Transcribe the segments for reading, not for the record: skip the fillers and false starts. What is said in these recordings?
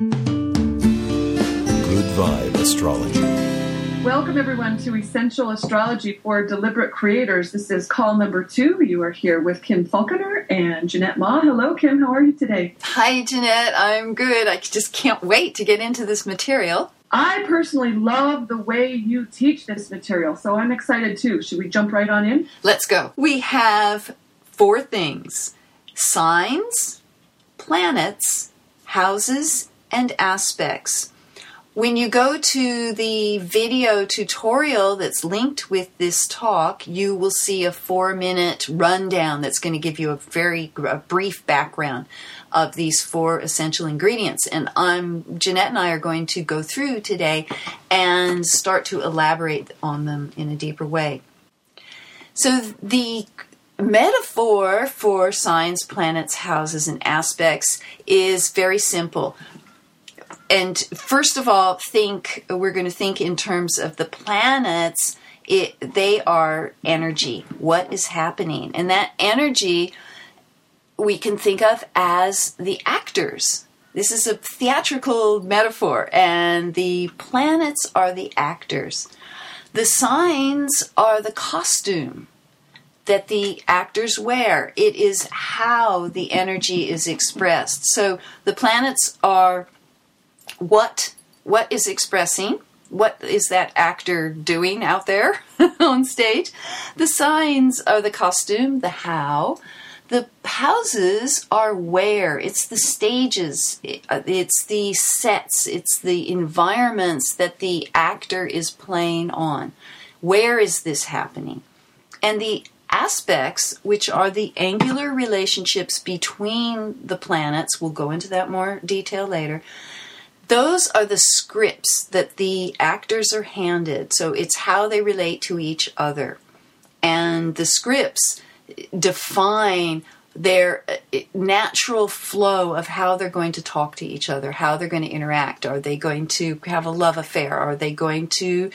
Good Vibe Astrology. Welcome, everyone, to Essential Astrology for Deliberate Creators. This is call number 2. You are here with Kim Falconer and Jeanette Ma. Hello, Kim. How are you today? Hi, Jeanette. I'm good. I just can't wait to get into this material. I personally love the way you teach this material, so I'm excited, too. Should we jump right on in? Let's go. We have 4 things: signs, planets, houses, and aspects. When you go to the video tutorial that's linked with this talk, you will see a 4-minute rundown that's going to give you a brief background of these 4 essential ingredients. And Jeanette and I are going to go through today and start to elaborate on them in a deeper way. So the metaphor for signs, planets, houses, and aspects is very simple. And first of all, we're going to think in terms of the planets. They are energy. What is happening? And that energy we can think of as the actors. This is a theatrical metaphor, and the planets are the actors. The signs are the costume that the actors wear. It is how the energy is expressed. So the planets are what is expressing, what is that actor doing out there on stage. The signs are the costume, the how. The houses are where. It's the stages, it's the sets, it's the environments that the actor is playing on. Where is this happening? And the aspects, which are the angular relationships between the planets, we'll go into that more detail later. Those are the scripts that the actors are handed. So it's how they relate to each other. And the scripts define their natural flow of how they're going to talk to each other, how they're going to interact. Are they going to have a love affair? Are they going to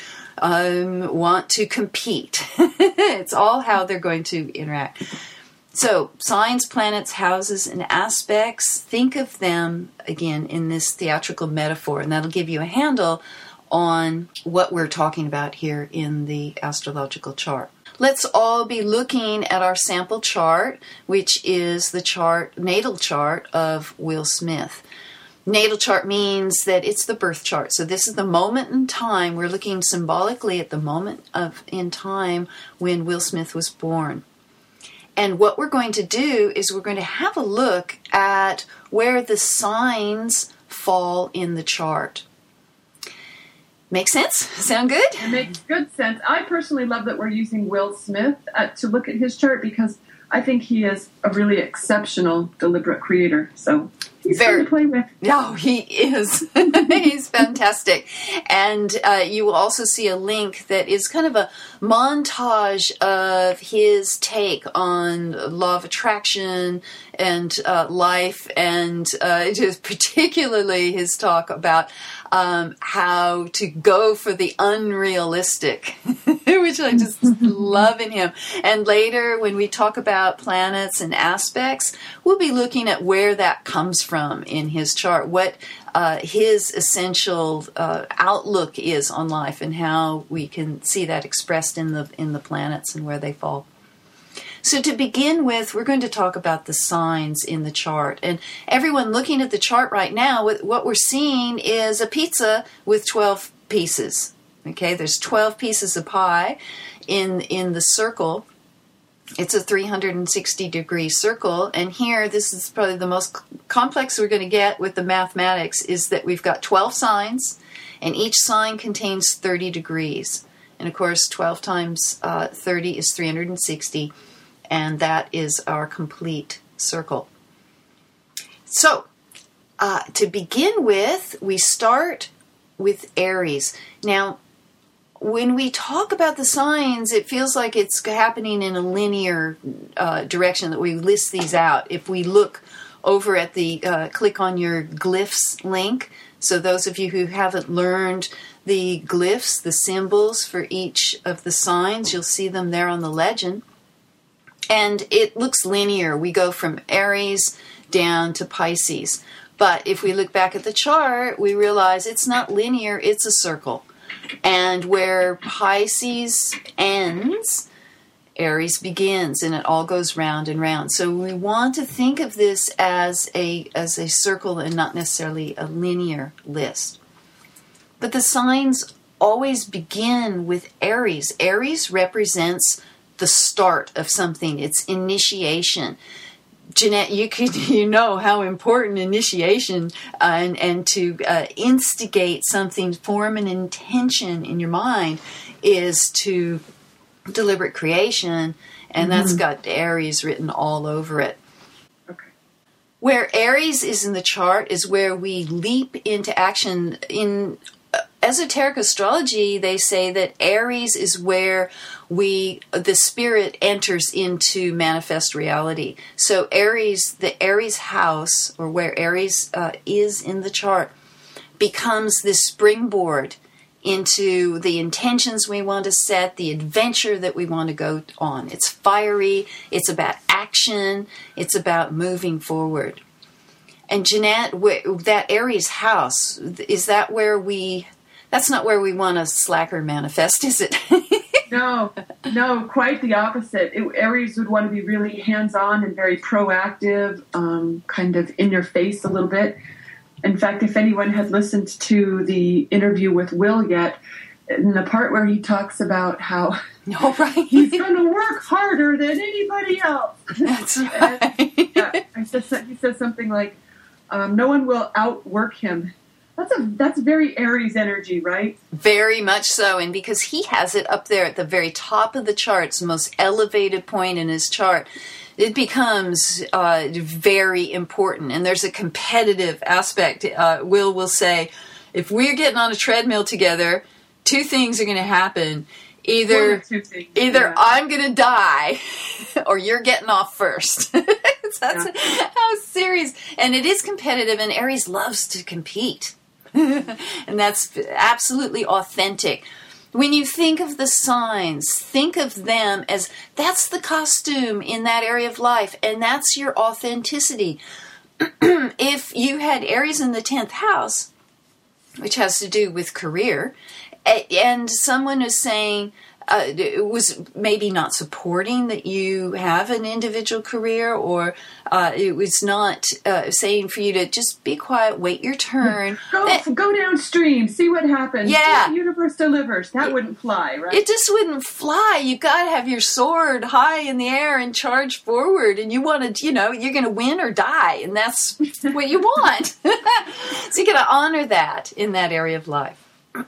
want to compete? It's all how they're going to interact. So, signs, planets, houses, and aspects, think of them, again, in this theatrical metaphor, and that'll give you a handle on what we're talking about here in the astrological chart. Let's all be looking at our sample chart, which is the natal chart of Will Smith. Natal chart means that it's the birth chart. So this is the moment in time. We're looking symbolically at the moment in time when Will Smith was born. And what we're going to do is we're going to have a look at where the signs fall in the chart. Make sense? Sound good? It makes good sense. I personally love that we're using Will Smith to look at his chart because I think he is a really exceptional deliberate creator. So he's fun to play with. No, he is. He's fantastic. And you will also see a link that is kind of a montage of his take on law of attraction and life, and just particularly his talk about how to go for the unrealistic, which I just love in him. And later, when we talk about planets and aspects, we'll be looking at where that comes from in his chart, what his essential outlook is on life, and how we can see that expressed in the planets and where they fall. So to begin with, we're going to talk about the signs in the chart. And everyone looking at the chart right now, what we're seeing is a pizza with 12 pieces. Okay, there's 12 pieces of pie in the circle. It's a 360-degree circle. And here, this is probably the most complex we're going to get with the mathematics, is that we've got 12 signs, and each sign contains 30 degrees. And of course, 12 times 30 is 360. And that is our complete circle. So, to begin with, we start with Aries. Now, when we talk about the signs, it feels like it's happening in a linear direction, that we list these out. If we look over at the click on your glyphs link, so those of you who haven't learned the glyphs, the symbols for each of the signs, you'll see them there on the legend. And it looks linear. We go from Aries down to Pisces. But if we look back at the chart, we realize it's not linear, it's a circle. And where Pisces ends, Aries begins, and it all goes round and round. So we want to think of this as a circle and not necessarily a linear list. But the signs always begin with Aries. Aries represents the start of something. It's initiation. Jeanette, you know how important initiation and to instigate something, form an intention in your mind, is to deliberate creation, and that's got Aries written all over it. Okay. Where Aries is in the chart is where we leap into action. In esoteric astrology, they say that Aries is where the spirit enters into manifest reality. So Aries, the Aries house, or where Aries is in the chart, becomes this springboard into the intentions we want to set, the adventure that we want to go on. It's fiery, it's about action, it's about moving forward. And Jeanette, that Aries house, is that where that's not where we want to slacker manifest, is it? No, quite the opposite. Aries would want to be really hands-on and very proactive, kind of in your face a little bit. In fact, if anyone had listened to the interview with Will yet, in the part where he talks about how he's going to work harder than anybody else. That's right. He says something like, no one will outwork him. That's very Aries energy, right? Very much so. And because he has it up there at the very top of the chart, it's the most elevated point in his chart, it becomes very important. And there's a competitive aspect. Will say, if we're getting on a treadmill together, two things are going to happen. Either I'm going to die or you're getting off first. That's how serious. And it is competitive, and Aries loves to compete. And that's absolutely authentic. When you think of the signs, think of them as that's the costume in that area of life, and that's your authenticity. If you had Aries in the 10th house, which has to do with career, and someone is saying, was maybe not supporting that you have an individual career, or it was not saying for you to just be quiet, wait your turn. Go downstream, see what happens. Yeah. The universe delivers. That wouldn't fly, right? It just wouldn't fly. You got to have your sword high in the air and charge forward, and you want to, you're going to win or die, and that's what you want. So you got to honor that in that area of life.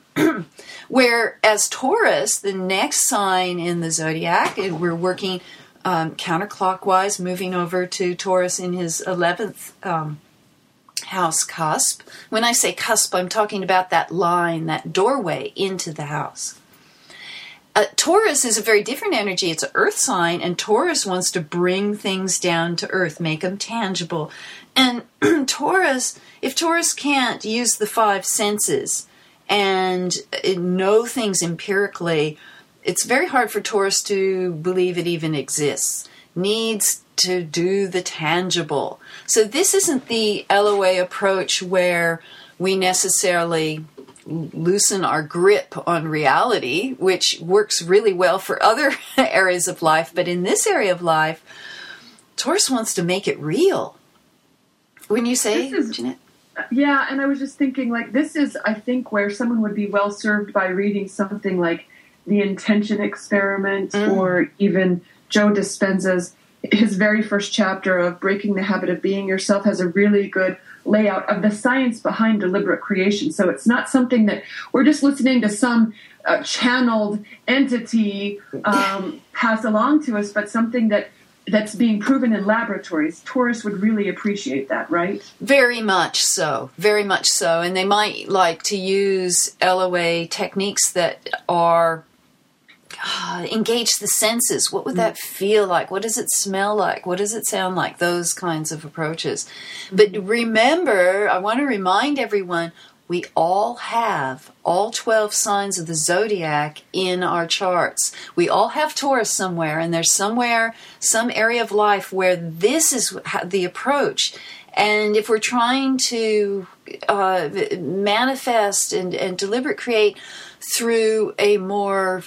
Whereas Taurus, the next sign in the zodiac, we're working counterclockwise, moving over to Taurus in his 11th house cusp. When I say cusp, I'm talking about that line, that doorway into the house. Taurus is a very different energy. It's an earth sign, and Taurus wants to bring things down to earth, make them tangible. And if Taurus can't use the five senses and know things empirically, it's very hard for Taurus to believe it even exists. Needs to do the tangible. So this isn't the LOA approach where we necessarily loosen our grip on reality, which works really well for other areas of life. But in this area of life, Taurus wants to make it real. When you say, Jeanette? Yeah, and I was just thinking, this is, I think, where someone would be well served by reading something like The Intention Experiment, or even Joe Dispenza's, his very first chapter of Breaking the Habit of Being Yourself has a really good layout of the science behind deliberate creation. So it's not something that we're just listening to some channeled entity pass along to us, but something that's being proven in laboratories. Taurus would really appreciate that, right? Very much so. Very much so. And they might like to use LOA techniques that are engage the senses. What would that feel like? What does it smell like? What does it sound like? Those kinds of approaches. But remember, I want to remind everyone, we all have all 12 signs of the zodiac in our charts. We all have Taurus somewhere, and there's somewhere, some area of life where this is the approach. And if we're trying to manifest and deliberate create through a more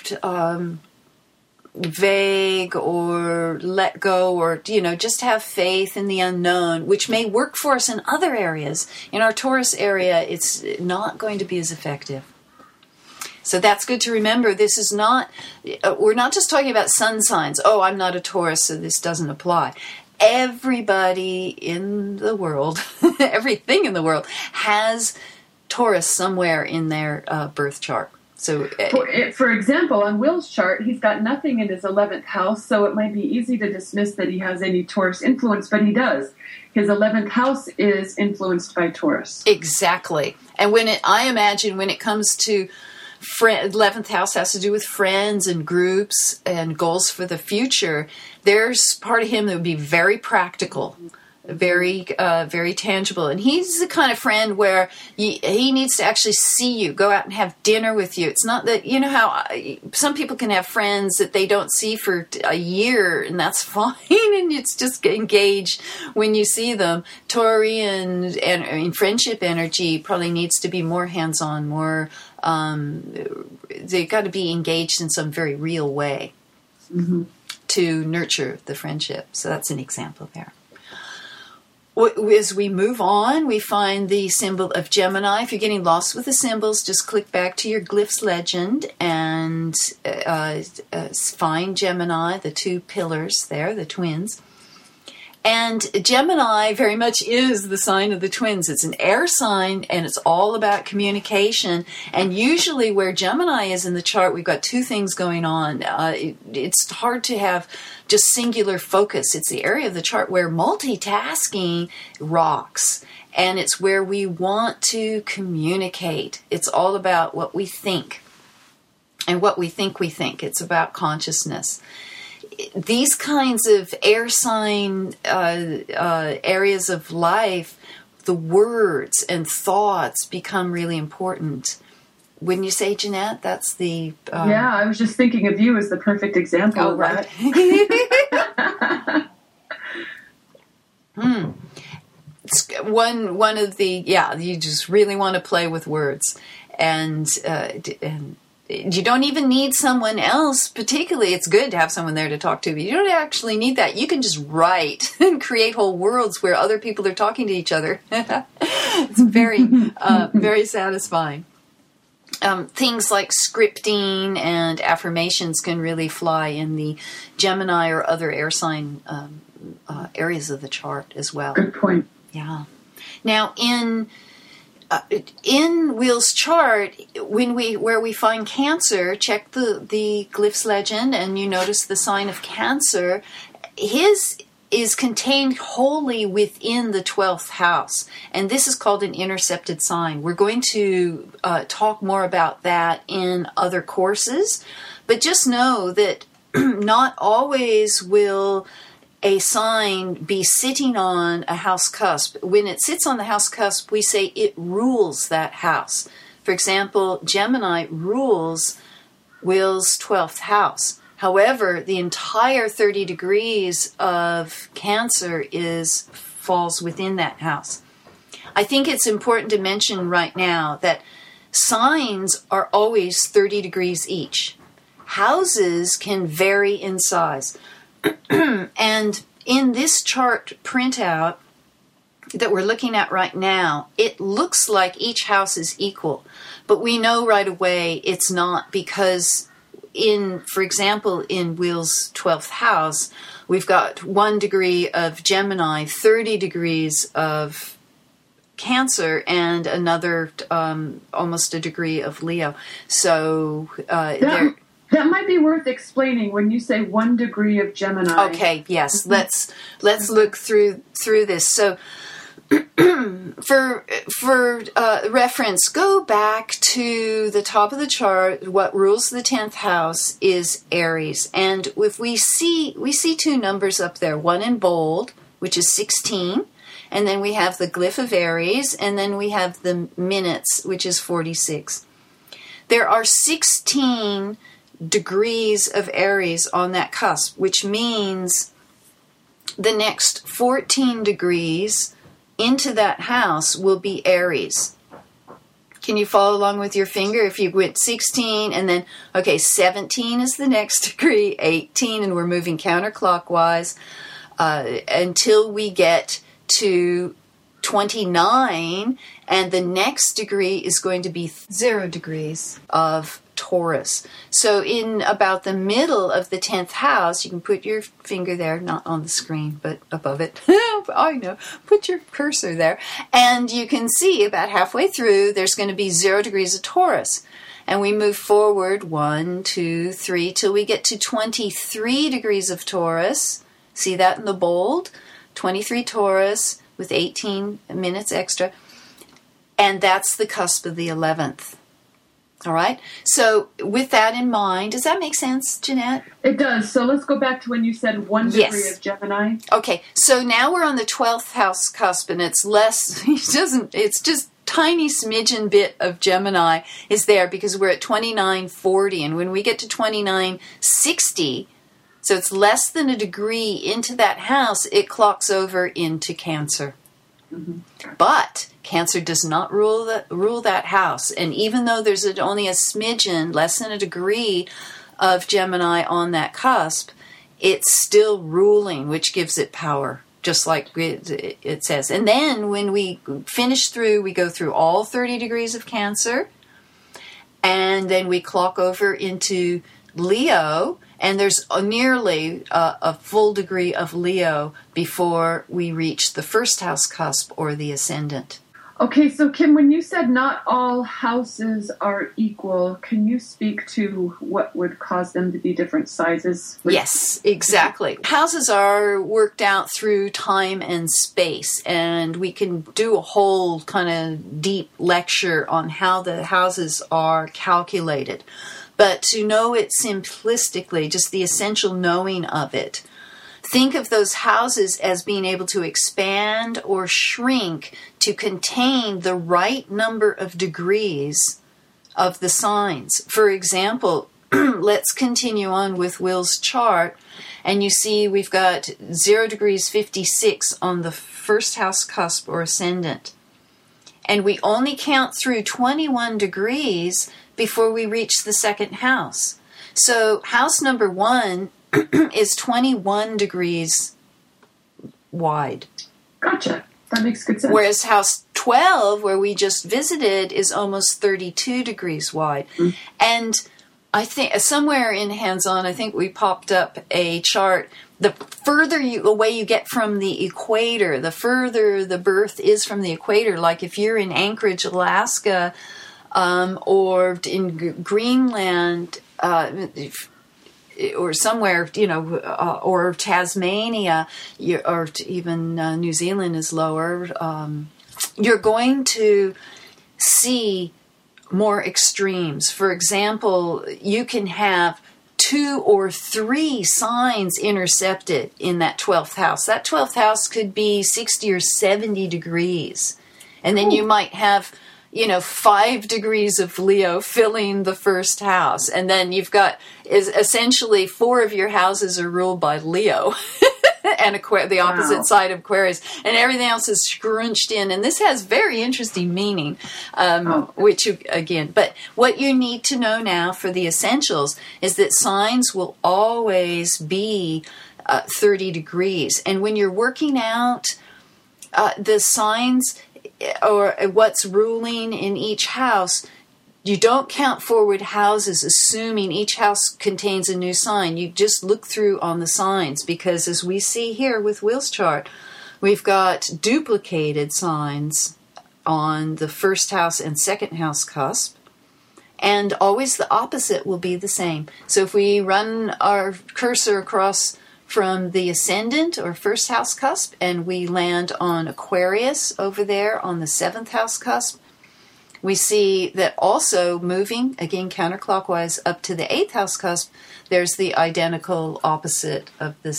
vague or let go or, just have faith in the unknown, which may work for us in other areas. In our Taurus area, it's not going to be as effective. So that's good to remember. This is not, we're not just talking about sun signs. Oh, I'm not a Taurus, so this doesn't apply. Everybody in the world, everything in the world has Taurus somewhere in their birth chart. So, for example, on Will's chart, he's got nothing in his 11th house, so it might be easy to dismiss that he has any Taurus influence, but he does. His 11th house is influenced by Taurus. Exactly. And I imagine when it comes to 11th house has to do with friends and groups and goals for the future, there's part of him that would be very practical. Very, very tangible. And he's the kind of friend where he needs to actually see you, go out and have dinner with you. It's not that, how some people can have friends that they don't see for a year, and that's fine, and it's just engaged when you see them. Taurian and friendship energy probably needs to be more hands-on, more, they've got to be engaged in some very real way to nurture the friendship. So that's an example there. As we move on, we find the symbol of Gemini. If you're getting lost with the symbols, just click back to your Glyphs legend and find Gemini, the two pillars there, the twins. And Gemini very much is the sign of the twins. It's an air sign, and it's all about communication. And usually where Gemini is in the chart, we've got two things going on. It's hard to have just singular focus. It's the area of the chart where multitasking rocks. And it's where we want to communicate. It's all about what we think. And what we think we think. It's about consciousness. These kinds of air sign areas of life, the words and thoughts become really important. Wouldn't you say, Jeanette? That's the... yeah, I was just thinking of you as the perfect example of right. that. One of the... Yeah, you just really want to play with words. And you don't even need someone else, particularly. It's good to have someone there to talk to, but you don't actually need that. You can just write and create whole worlds where other people are talking to each other. It's very, very satisfying. Things like scripting and affirmations can really fly in the Gemini or other air sign areas of the chart as well. Good point. Yeah. Now, in Will's chart, where we find Cancer, check the Glyphs legend, and you notice the sign of Cancer. His is contained wholly within the 12th house, and this is called an intercepted sign. We're going to talk more about that in other courses, but just know that not always will a sign be sitting on a house cusp. When it sits on the house cusp, we say it rules that house. For example, Gemini rules Will's 12th house. However, the entire 30 degrees of Cancer falls within that house. I think it's important to mention right now that signs are always 30 degrees each. Houses can vary in size. And in this chart printout that we're looking at right now, it looks like each house is equal. But we know right away it's not, because for example, in Will's 12th house, we've got 1 degree of Gemini, 30 degrees of Cancer, and another almost a degree of Leo. So that might be worth explaining when you say 1 degree of Gemini. Okay, yes. Let's look through this. So for reference, go back to the top of the chart. What rules the 10th house is Aries. And if we see two numbers up there, one in bold, which is 16, and then we have the glyph of Aries, and then we have the minutes, which is 46. There are 16 degrees of Aries on that cusp, which means the next 14 degrees into that house will be Aries. Can you follow along with your finger? If you went 16 and then, 17 is the next degree, 18, and we're moving counterclockwise until we get to 29, and the next degree is going to be 0 degrees of Taurus. So in about the middle of the 10th house, you can put your finger there, not on the screen, but above it. I know. Put your cursor there. And you can see about halfway through, there's going to be 0 degrees of Taurus. And we move forward 1, 2, 3, till we get to 23 degrees of Taurus. See that in the bold? 23 Taurus with 18 minutes extra. And that's the cusp of the 11th. All right. So with that in mind, does that make sense, Jeanette? It does. So let's go back to when you said 1 degree of Gemini. Okay. So now we're on the 12th house cusp, and it's less, it's just tiny smidgen bit of Gemini is there because we're at 2940. And when we get to 2960, so it's less than a degree into that house, it clocks over into Cancer. Mm-hmm. But Cancer does not rule that house. And even though there's only a smidgen, less than a degree of Gemini on that cusp, it's still ruling, which gives it power, just like it says. And then when we finish through, we go through all 30 degrees of Cancer, and then we clock over into Leo, and there's nearly a full degree of Leo before we reach the first house cusp or the ascendant. Okay, so Kim, when you said not all houses are equal, can you speak to what would cause them to be different sizes? Yes, exactly. Houses are worked out through time and space, and we can do a whole kind of deep lecture on how the houses are calculated. But to know it simplistically, just the essential knowing of it, think of those houses as being able to expand or shrink to contain the right number of degrees of the signs. For example, let's continue on with Will's chart, and you see we've got 0 degrees 56 on the first house cusp or ascendant. And we only count through 21 degrees before we reach the second house. So house number 1 is 21 degrees wide. Gotcha. That makes good sense. Whereas house 12, where we just visited, is almost 32 degrees wide. Mm. And I think somewhere in Hands-On, I think we popped up a chart. The further away you get from the equator, the further the berth is from the equator. Like if you're in Anchorage, Alaska, or in Greenland, or somewhere, or Tasmania, or even New Zealand is lower, you're going to see more extremes. For example, you can have 2 or 3 signs intercepted in that 12th house. That 12th house could be 60 or 70 degrees. And then you might have 5 degrees of Leo filling the first house. And then you've got essentially 4 of your houses are ruled by Leo and the opposite side of Aquarius. And everything else is scrunched in. And this has very interesting meaning, but what you need to know now for the essentials is that signs will always be 30 degrees. And when you're working out the signs or what's ruling in each house, you don't count forward houses assuming each house contains a new sign. You just look through on the signs, because as we see here with Will's chart, we've got duplicated signs on the first house and second house cusp, and always the opposite will be the same. So if we run our cursor across from the ascendant or first house cusp and we land on Aquarius over there on the 7th house cusp, we see that also moving, again counterclockwise, up to the 8th house cusp, there's the identical opposite of this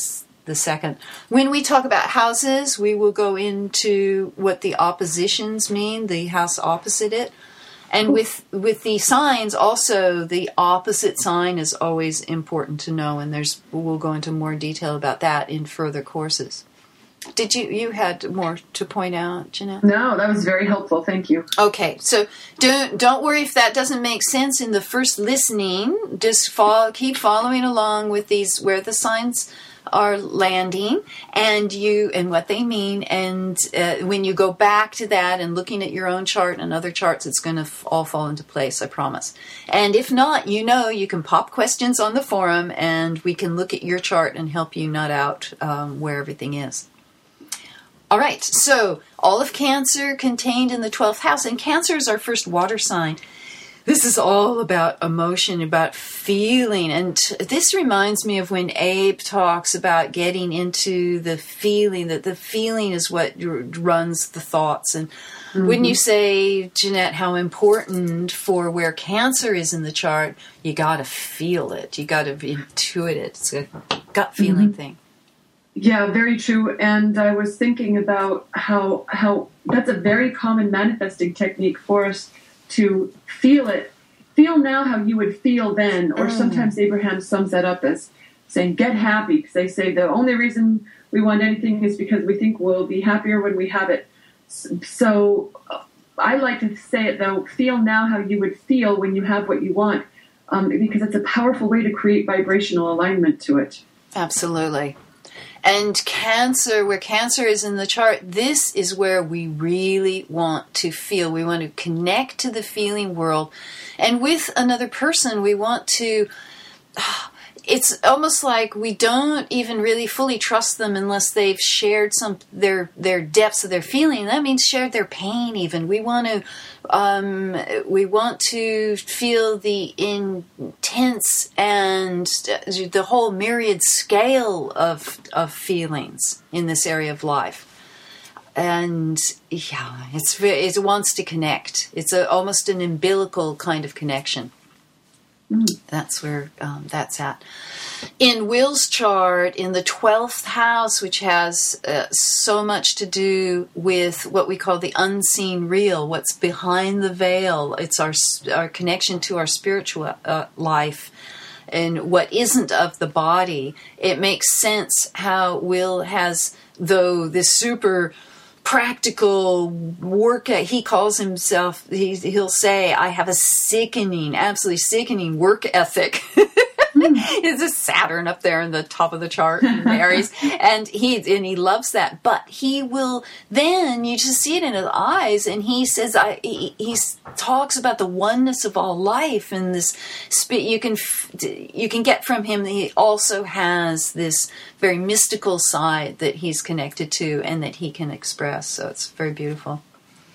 the second. When we talk about houses, we will go into what the oppositions mean, the house opposite it. And with the signs, also, the opposite sign is always important to know, and we'll go into more detail about that in further courses. Did you had more to point out, Jeanette? No, that was very helpful. Thank you. Okay, so don't worry if that doesn't make sense in the first listening. Just keep following along with these where the signs are landing and what they mean. And when you go back to that and looking at your own chart and other charts, it's going to all fall into place. I promise. And if not, you can pop questions on the forum, and we can look at your chart and help you nut out where everything is. All right, so all of Cancer contained in the 12th house, and Cancer is our first water sign. This is all about emotion, about feeling, and this reminds me of when Abe talks about getting into the feeling, that the feeling is what runs the thoughts. And wouldn't you say, Jeanette, how important for where Cancer is in the chart, you got to feel it, you got to intuit it. It's a gut feeling thing. Yeah, very true. And I was thinking about how that's a very common manifesting technique for us to feel it. Feel now how you would feel then. Or sometimes Abraham sums that up as saying, get happy. Because they say the only reason we want anything is because we think we'll be happier when we have it. So I like to say it, though, feel now how you would feel when you have what you want. Because it's a powerful way to create vibrational alignment to it. Absolutely. And Cancer, where Cancer is in the chart, this is where we really want to feel. We want to connect to the feeling world. And with another person, we want to... It's almost like we don't even really fully trust them unless they've shared their depths of their feeling. That means shared their pain even. We want to feel the intense and the whole myriad scale of feelings in this area of life. And yeah, it wants to connect. It's almost an umbilical kind of connection. That's where that's at. In Will's chart, in the 12th house, which has so much to do with what we call the unseen real, what's behind the veil. It's our connection to our spiritual life and what isn't of the body. It makes sense how Will has, though, this super practical work. He calls himself, he'll say, I have a absolutely sickening work ethic. It's a Saturn up there in the top of the chart in Aries, and he loves that. But he will then, you just see it in his eyes, and he says, he talks about the oneness of all life, and this you can get from him that he also has this very mystical side that he's connected to and that he can express. So it's very beautiful.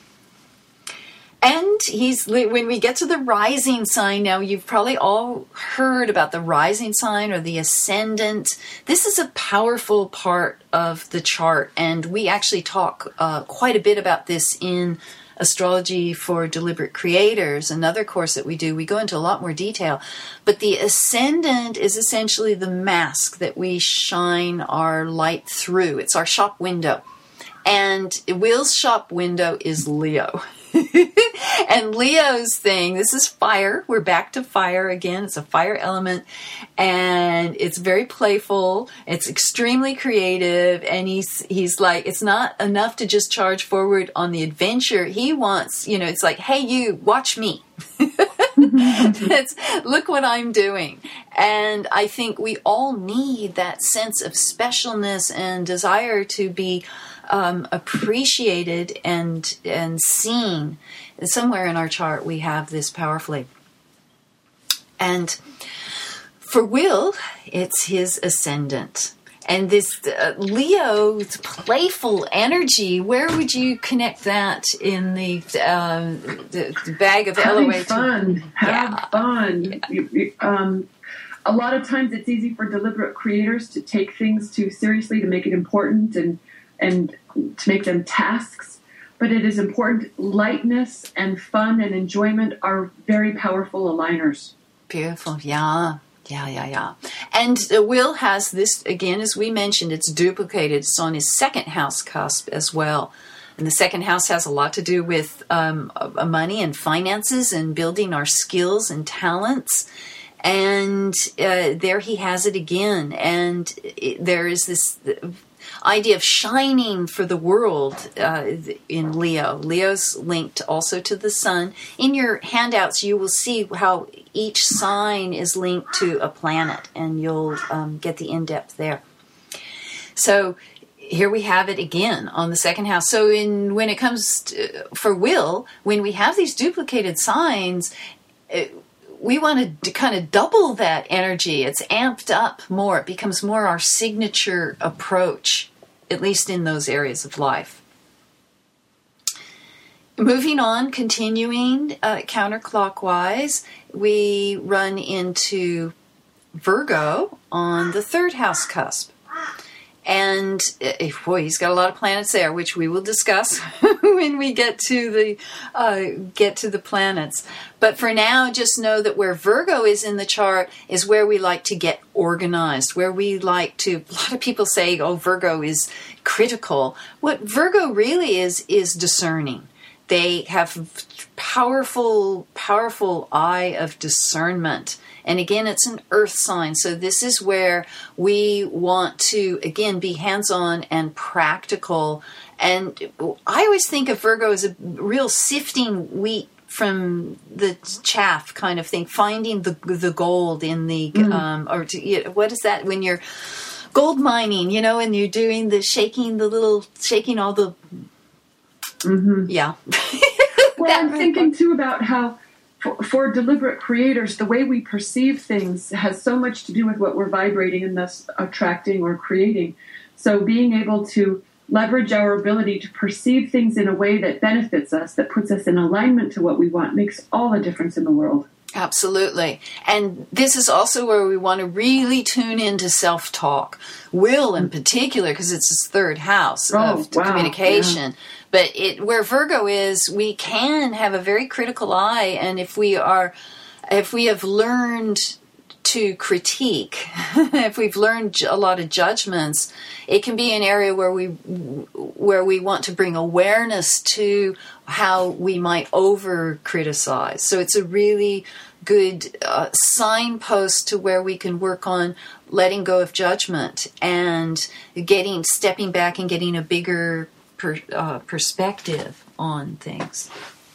And when we get to the rising sign now, you've probably all heard about the rising sign or the ascendant. This is a powerful part of the chart, and we actually talk quite a bit about this in Astrology for Deliberate Creators, another course that we do. We go into a lot more detail. But the ascendant is essentially the mask that we shine our light through. It's our shop window. And Will's shop window is Leo. And Leo's thing, this is fire. We're back to fire again. It's a fire element. And it's very playful. It's extremely creative. And he's like, it's not enough to just charge forward on the adventure. He wants, it's like, hey, you, watch me. Look what I'm doing. And I think we all need that sense of specialness and desire to be appreciated and seen. Somewhere in our chart we have this powerfully. And for Will, it's his ascendant. And this Leo's playful energy, where would you connect that in the bag of LOA? Have fun. Yeah. A lot of times it's easy for deliberate creators to take things too seriously, to make it important and to make them tasks. But it is important. Lightness and fun and enjoyment are very powerful aligners. Beautiful. Yeah. Yeah. And Will has this, again, as we mentioned, it's duplicated. It's on his second house cusp as well. And the second house has a lot to do with money and finances and building our skills and talents. And there he has it again. And there is this idea of shining for the world in Leo. Leo's linked also to the sun. In your handouts, you will see how each sign is linked to a planet, and you'll get the in-depth there. So here we have it again on the second house. So when it comes for Will, when we have these duplicated signs, we want to kind of double that energy. It's amped up more. It becomes more our signature approach, at least in those areas of life. Moving on, continuing counterclockwise, we run into Virgo on the third house cusp. And boy, he's got a lot of planets there, which we will discuss when we get to the planets. But for now, just know that where Virgo is in the chart is where we like to get organized, where we like to. A lot of people say, "Oh, Virgo is critical." What Virgo really is discerning. They have powerful eye of discernment. And again, it's an earth sign. So this is where we want to, again, be hands-on and practical. And I always think of Virgo as a real sifting wheat from the chaff kind of thing, finding the gold in the, what is that? When you're gold mining, and you're doing the shaking all the, yeah. Well, I'm thinking too about how for deliberate creators, the way we perceive things has so much to do with what we're vibrating and thus attracting or creating. So being able to leverage our ability to perceive things in a way that benefits us, that puts us in alignment to what we want, makes all the difference in the world. Absolutely. And this is also where we want to really tune into self-talk. Will in particular, because it's his third house of communication. Yeah. But where Virgo is, we can have a very critical eye. And if we have learned to critique, if we've learned a lot of judgments, it can be an area where we want to bring awareness to how we might over criticize. So it's a really good signpost to where we can work on letting go of judgment and stepping back and getting a bigger perspective on things.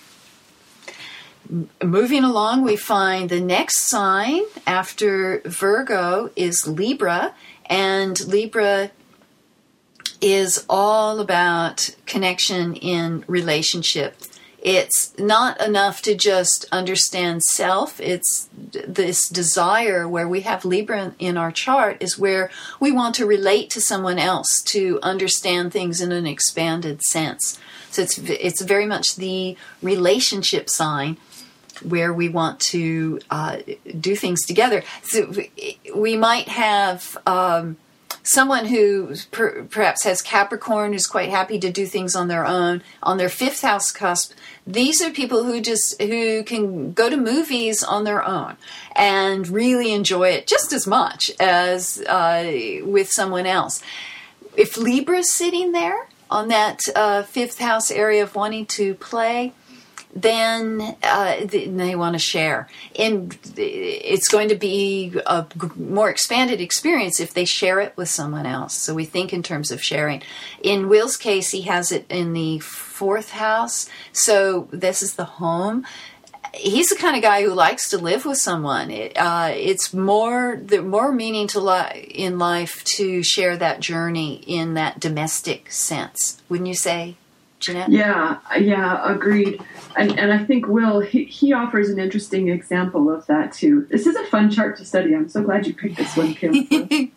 Moving along, we find the next sign after Virgo is Libra, and Libra is all about connection in relationship. It's not enough to just understand self. It's this desire where we have Libra in our chart is where we want to relate to someone else, to understand things in an expanded sense. So it's very much the relationship sign where we want to do things together. So we might have someone who perhaps has Capricorn, who's quite happy to do things on their own. On their fifth house cusp, these are people who can go to movies on their own and really enjoy it just as much as with someone else. If Libra's sitting there on that fifth house area of wanting to play, then they want to share. And it's going to be a more expanded experience if they share it with someone else. So we think in terms of sharing. In Will's case, he has it in the fourth house. So this is the home. He's the kind of guy who likes to live with someone. It's more meaning in life to share that journey in that domestic sense. Wouldn't you say, Jeanette? Yeah, agreed. And I think Will, he offers an interesting example of that too. This is a fun chart to study. I'm so glad you picked this one, Kim.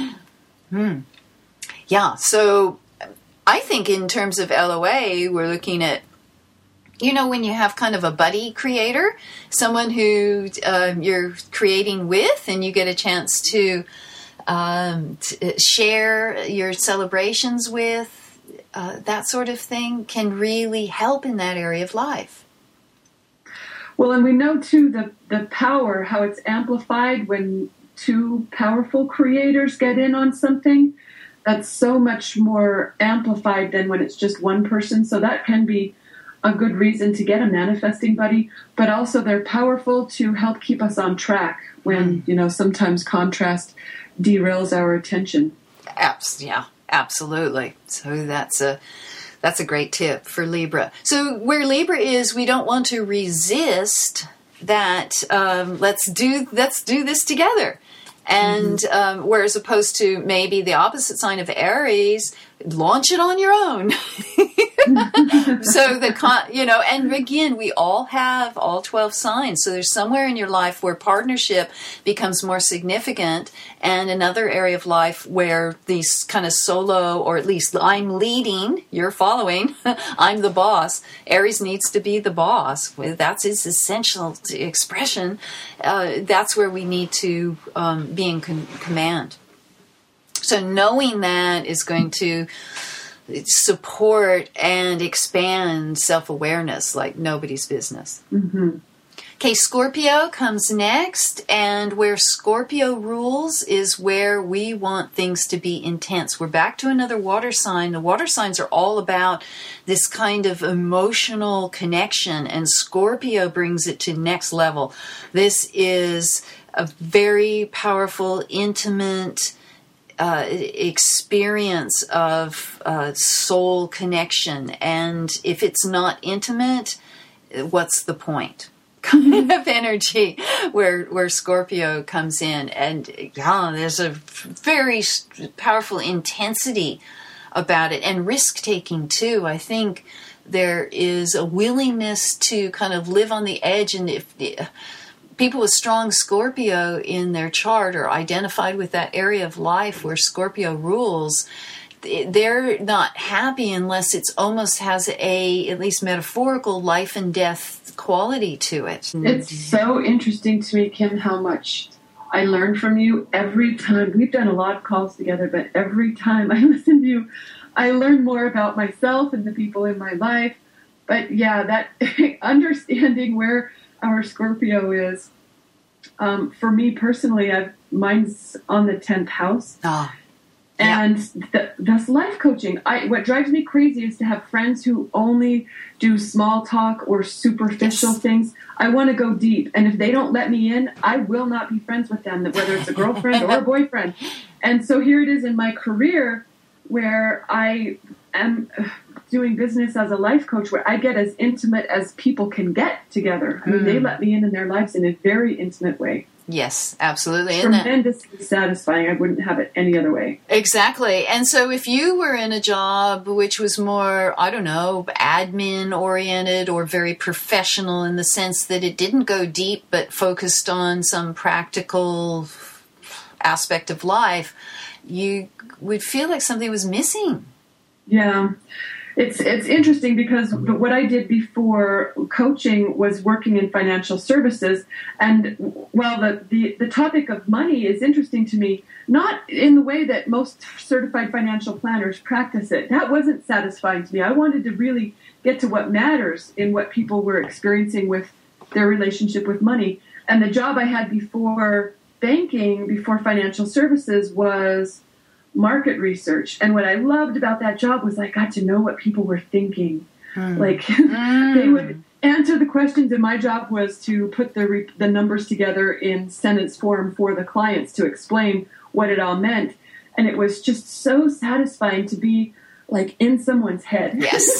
Yeah, so I think in terms of LOA, we're looking at, when you have kind of a buddy creator, someone who you're creating with and you get a chance to share your celebrations with, that sort of thing can really help in that area of life. Well, and we know too the power, how it's amplified when two powerful creators get in on something, that's so much more amplified than when it's just one person. So that can be a good reason to get a manifesting buddy, but also they're powerful to help keep us on track when, sometimes contrast derails our attention. Yeah, absolutely. So that's a great tip for Libra. So where Libra is, we don't want to resist that. Let's do this together. And whereas opposed to maybe the opposite sign of Aries, launch it on your own. So and again, we all have all 12 signs. So there's somewhere in your life where partnership becomes more significant, and another area of life where these kind of solo, or at least I'm leading, you're following, I'm the boss. Aries needs to be the boss. That's his essential expression. That's where we need to be in command. So knowing that is going to support and expand self-awareness like nobody's business. Mm-hmm. Okay, Scorpio comes next, and where Scorpio rules is where we want things to be intense. We're back to another water sign. The water signs are all about this kind of emotional connection, and Scorpio brings it to next level. This is a very powerful, intimate experience of soul connection, and if it's not intimate, what's the point? Kind of energy where Scorpio comes in, and there's a very powerful intensity about it, and risk taking too. I think there is a willingness to kind of live on the edge, and if people with strong Scorpio in their chart are identified with that area of life where Scorpio rules, they're not happy unless it almost has at least metaphorical life and death quality to it. It's so interesting to me, Kim, how much I learn from you every time. We've done a lot of calls together, but every time I listen to you, I learn more about myself and the people in my life. But yeah, that understanding where our Scorpio is, for me personally, mine's on the 10th house. And that's life coaching. What drives me crazy is to have friends who only do small talk or superficial things. I want to go deep. And if they don't let me in, I will not be friends with them, whether it's a girlfriend or a boyfriend. And so here it is in my career where I am doing business as a life coach, where I get as intimate as people can get together. I mean, they let me in their lives in a very intimate way. Yes, absolutely. Tremendously satisfying. I wouldn't have it any other way. Exactly. And so if you were in a job which was more, I don't know, admin oriented or very professional in the sense that it didn't go deep but focused on some practical aspect of life, you would feel like something was missing. Yeah. It's interesting because what I did before coaching was working in financial services, and while the topic of money is interesting to me, not in the way that most certified financial planners practice it. That wasn't satisfying to me. I wanted to really get to what matters in what people were experiencing with their relationship with money. And the job I had before banking, before financial services, was market research. And what I loved about that job was I got to know what people were thinking. Like they would answer the questions, and my job was to put the numbers together in sentence form for the clients to explain what it all meant. And it was just so satisfying to be like in someone's head.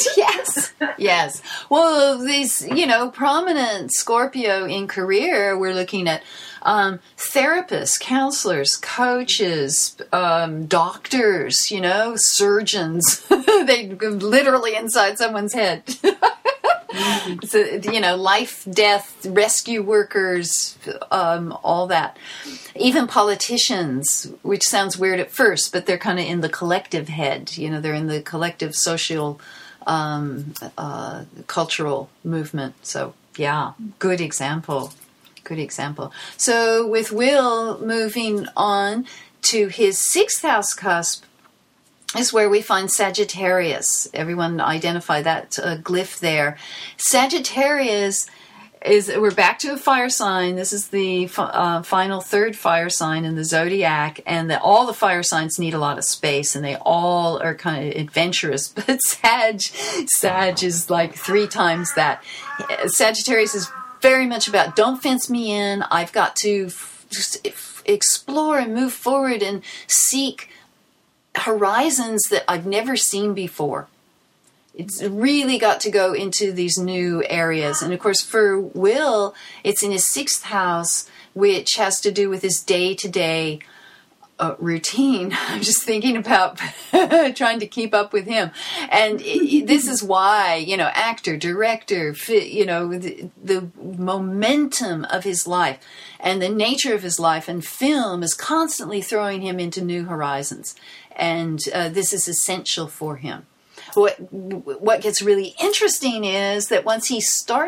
Yes. Well, these, prominent Scorpio in career, we're looking at therapists, counselors, coaches, doctors, surgeons. They literally inside someone's head. So, life, death, rescue workers, all that. Even politicians, which sounds weird at first, but they're kind of in the collective head. They're in the collective social, cultural movement. So, yeah, good example. So with Will moving on to his 6th house cusp, is where we find Sagittarius. Everyone identify that glyph there. Sagittarius we're back to a fire sign. This is the final third fire sign in the zodiac, and all the fire signs need a lot of space, and they all are kind of adventurous. But Sag is like 3 times that. Sagittarius is very much about don't fence me in. I've got to just explore and move forward and seek horizons that I've never seen before. It's really got to go into these new areas. And of course, for Will, it's in his 6th house, which has to do with his day-to-day routine. I'm just thinking about trying to keep up with him. And this is why, actor, director, the momentum of his life and the nature of his life and film is constantly throwing him into new horizons. And this is essential for him. What gets really interesting is that once he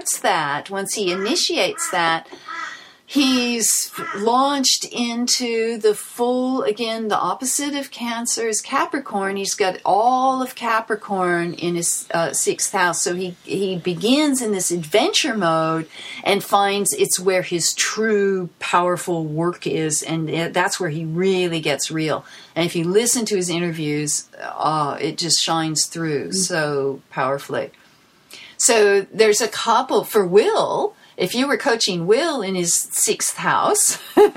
initiates that, he's launched into the full, again, the opposite of Cancer is Capricorn. He's got all of Capricorn in his 6th house. So he begins in this adventure mode and finds it's where his true powerful work is. And that's where he really gets real. And if you listen to his interviews, it just shines through so powerfully. So there's a couple for Will. If you were coaching Will in his 6th house,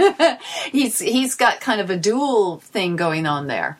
he's got kind of a dual thing going on there.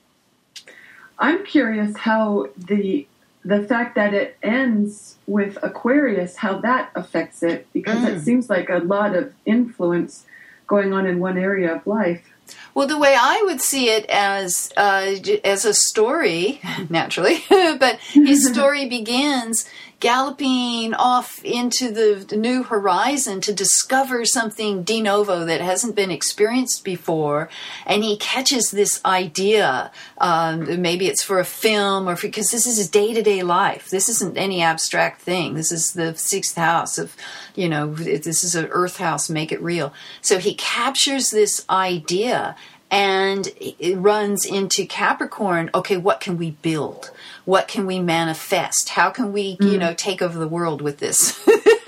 I'm curious how the fact that it ends with Aquarius, how that affects it, because it seems like a lot of influence going on in one area of life. Well, the way I would see it as a story, naturally, but his story begins galloping off into the new horizon to discover something de novo that hasn't been experienced before, and he catches this idea. Maybe it's for a film, or because this is his day-to-day life. This isn't any abstract thing. This is the 6th house of, this is an earth house, make it real. So he captures this idea and it runs into Capricorn. Okay, what can we build? What can we manifest? How can we, take over the world with this?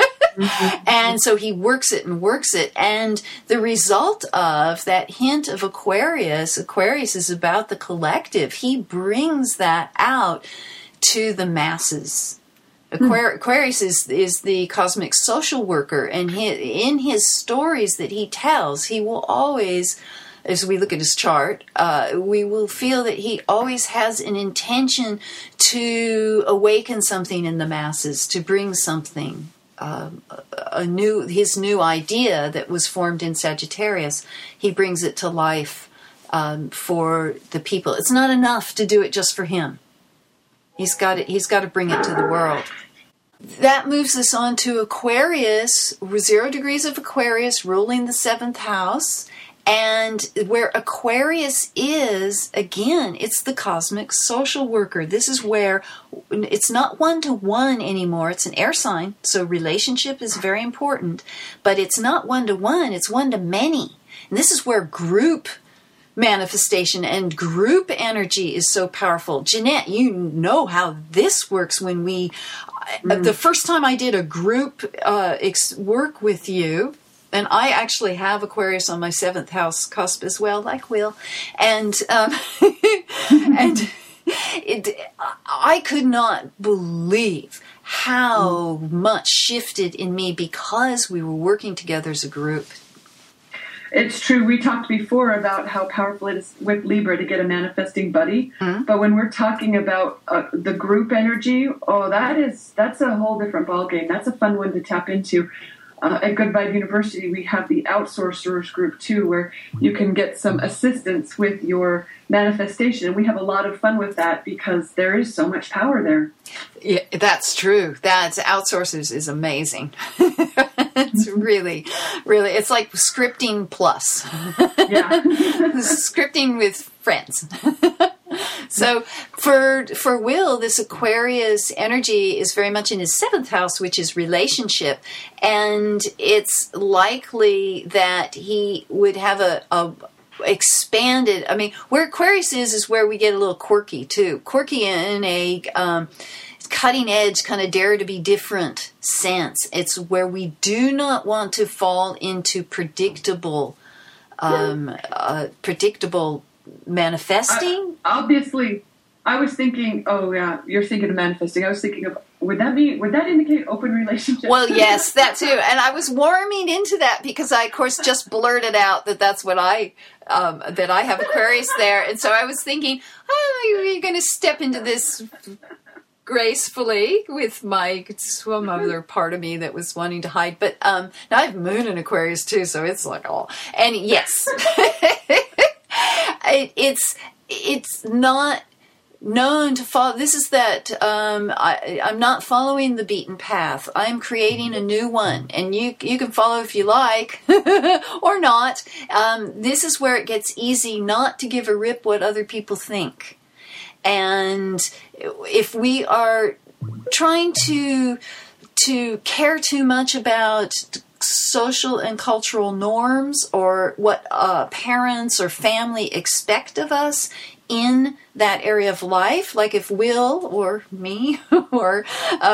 And so he works it. And the result of that hint of Aquarius is about the collective. He brings that out to the masses. Aquarius is the cosmic social worker. And in his stories that he tells, he will always, as we look at his chart, we will feel that he always has an intention to awaken something in the masses, to bring something, his new idea that was formed in Sagittarius. He brings it to life for the people. It's not enough to do it just for him. He's got to bring it to the world. That moves us on to Aquarius, 0 degrees of Aquarius ruling the 7th house. And where Aquarius is, again, it's the cosmic social worker. This is where it's not 1-to-1 anymore. It's an air sign, so relationship is very important. But it's not 1-to-1, it's 1-to-many. And this is where group manifestation and group energy is so powerful. Jeanette, you know how this works when the first time I did a group work with you, and I actually have Aquarius on my 7th house cusp as well, like Will. And I could not believe how much shifted in me because we were working together as a group. It's true. We talked before about how powerful it is with Libra to get a manifesting buddy. Mm-hmm. But when we're talking about the group energy, that's a whole different ballgame. That's a fun one to tap into. At Good Vibe University, we have the outsourcers group too, where you can get some assistance with your manifestation. And we have a lot of fun with that because there is so much power there. Yeah, that's true. Outsourcers is amazing. It's really, really, it's like scripting plus. Yeah. Scripting with friends. So for Will, this Aquarius energy is very much in his 7th house, which is relationship. And it's likely that he would have a expanded, where Aquarius is where we get a little quirky too. Quirky in a cutting edge, kind of dare to be different sense. It's where we do not want to fall into predictable manifesting. Obviously, I was thinking, oh yeah, you're thinking of manifesting. I was thinking of, would that indicate open relationship? Well, yes, that too. And I was warming into that because I, of course, just blurted out that that's what that I have Aquarius there. And so I was thinking, oh, you're going to step into this gracefully with some other part of me that was wanting to hide. But now I have Moon in Aquarius too, so it's like, oh. And yes, it's not known to follow. This is that I'm not following the beaten path. I'm creating a new one, and you can follow if you like or not. This is where it gets easy not to give a rip what other people think. And if we are trying to care too much about social and cultural norms or what parents or family expect of us in that area of life, like if Will or me or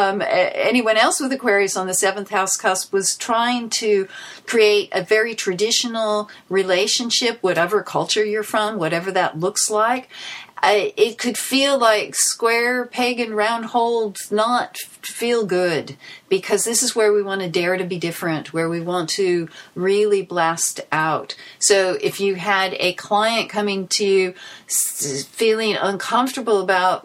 anyone else with Aquarius on the 7th house cusp was trying to create a very traditional relationship, whatever culture you're from, whatever that looks like, it could feel like square peg and round hole, not feel good, because this is where we want to dare to be different, where we want to really blast out. So if you had a client coming to you feeling uncomfortable about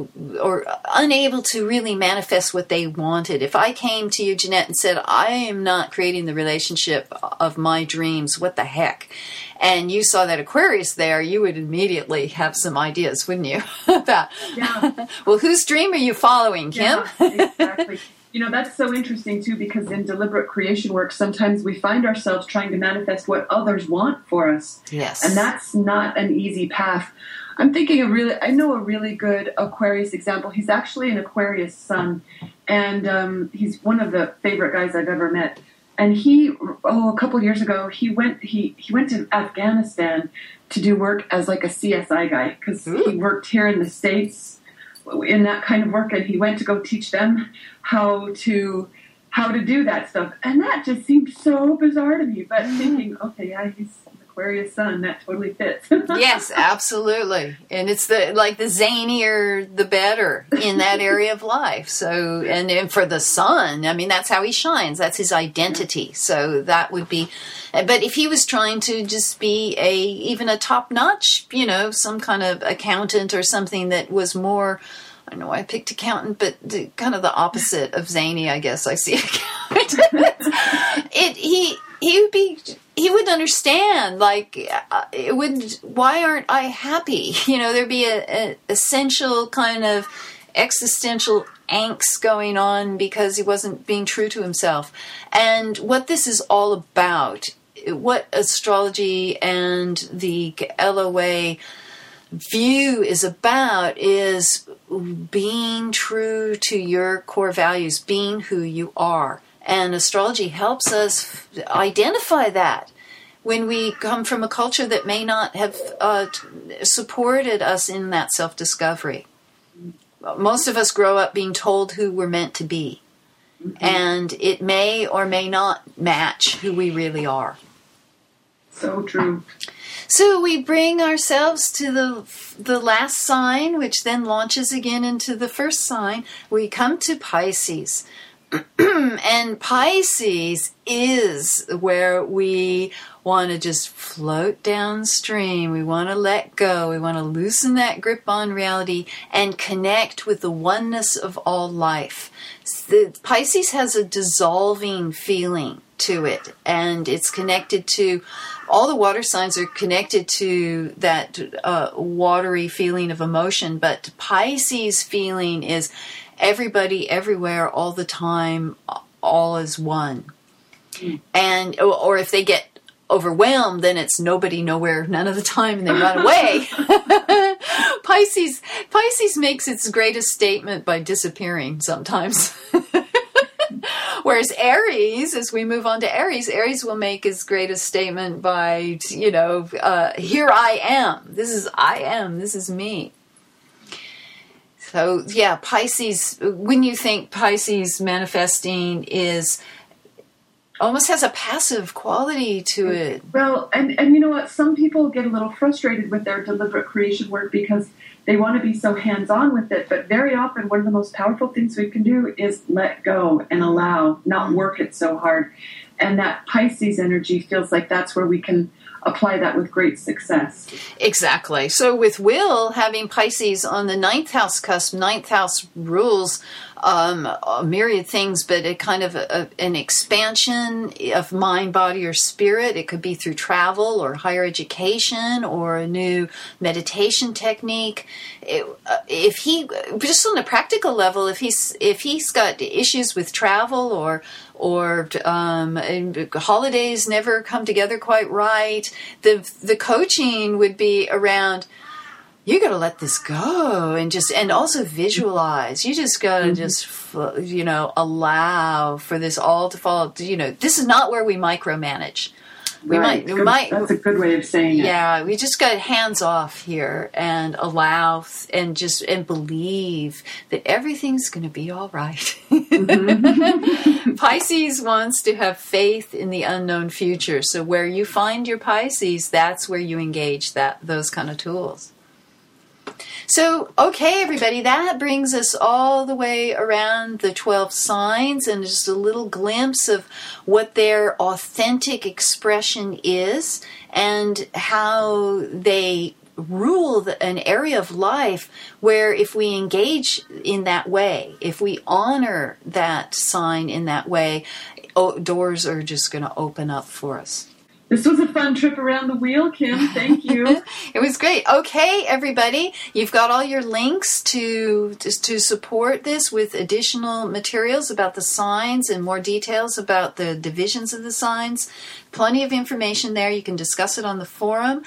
or unable to really manifest what they wanted, if I came to you, Jeanette, and said, I am not creating the relationship of my dreams, what the heck? And you saw that Aquarius there, you would immediately have some ideas, wouldn't you? About, yeah. Well, whose dream are you following, Kim? Yeah, exactly. That's so interesting, too, because in deliberate creation work, sometimes we find ourselves trying to manifest what others want for us. Yes. And that's not an easy path. I'm thinking I know a really good Aquarius example. He's actually an Aquarius sun, and he's one of the favorite guys I've ever met. And a couple of years ago, he went to Afghanistan to do work as like a CSI guy, because he worked here in the States in that kind of work, and he went to go teach them how to do that stuff. And that just seemed so bizarre to me. But thinking, okay, yeah, he's an Aquarius sun, that totally fits. Yes, absolutely. And it's the zanier, the better in that area of life. So, and for the sun, I mean, that's how he shines. That's his identity. So that would be, but if he was trying to just be even a top-notch, some kind of accountant or something that was more, I don't know why I picked accountant, but kind of the opposite of zany, I guess I see accountant. He would understand, like, why aren't I happy? There'd be a essential kind of existential angst going on because he wasn't being true to himself. And what this is all about, what astrology and the LOA view is about, is being true to your core values, being who you are. And astrology helps us identify that when we come from a culture that may not have supported us in that self-discovery. Most of us grow up being told who we're meant to be. Mm-hmm. And it may or may not match who we really are. So true. So we bring ourselves to the last sign, which then launches again into the first sign. We come to Pisces. And Pisces is where we want to just float downstream. We want to let go. We want to loosen that grip on reality and connect with the oneness of all life. Pisces has a dissolving feeling to it, and it's connected to, all the water signs are connected to that watery feeling of emotion, but Pisces feeling is everybody, everywhere, all the time, all is one. And, or if they get overwhelmed, then it's nobody, nowhere, none of the time, and they run away. Pisces makes its greatest statement by disappearing sometimes. Whereas Aries, as we move on to Aries will make his greatest statement by, here I am. This is me. So, yeah, Pisces, when you think Pisces manifesting is almost has a passive quality to it. Well, and you know what? Some people get a little frustrated with their deliberate creation work because they want to be so hands-on with it. But very often, one of the most powerful things we can do is let go and allow, not work it so hard. And that Pisces energy feels like that's where we can apply that with great success. Exactly. So with Will having Pisces on the 9th house cusp, 9th house rules a myriad things, but a kind of an expansion of mind, body, or spirit. It could be through travel or higher education or a new meditation technique. If he, just on a practical level, if he's got issues with travel or holidays never come together quite right, the coaching would be around, you got to let this go and also visualize. You just got to just, allow for this all to fall. This is not where we micromanage. That's a good way of saying it. Yeah, we just got hands off here and allow and believe that everything's going to be all right. Mm-hmm. Pisces wants to have faith in the unknown future. So where you find your Pisces, that's where you engage those kind of tools. So, okay, everybody, that brings us all the way around the 12 signs and just a little glimpse of what their authentic expression is and how they rule an area of life where if we engage in that way, if we honor that sign in that way, doors are just going to open up for us. This was a fun trip around the wheel, Kim. Thank you. It was great. Okay, everybody, you've got all your links to support this with additional materials about the signs and more details about the divisions of the signs. Plenty of information there. You can discuss it on the forum.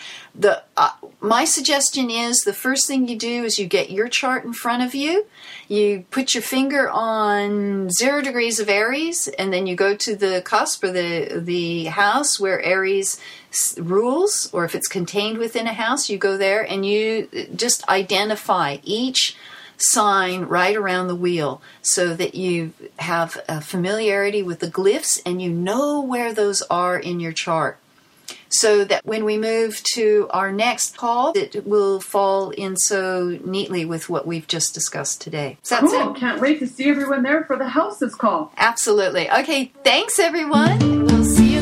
My suggestion is the first thing you do is you get your chart in front of you. You put your finger on 0 degrees of Aries, and then you go to the cusp or the house where Aries rules, or if it's contained within a house, you go there and you just identify each sign right around the wheel so that you have a familiarity with the glyphs and you know where those are in your chart. So that when we move to our next call, it will fall in so neatly with what we've just discussed today. So that's cool. it. Can't wait to see everyone there for the houses call. Absolutely. Okay, thanks everyone. We'll see you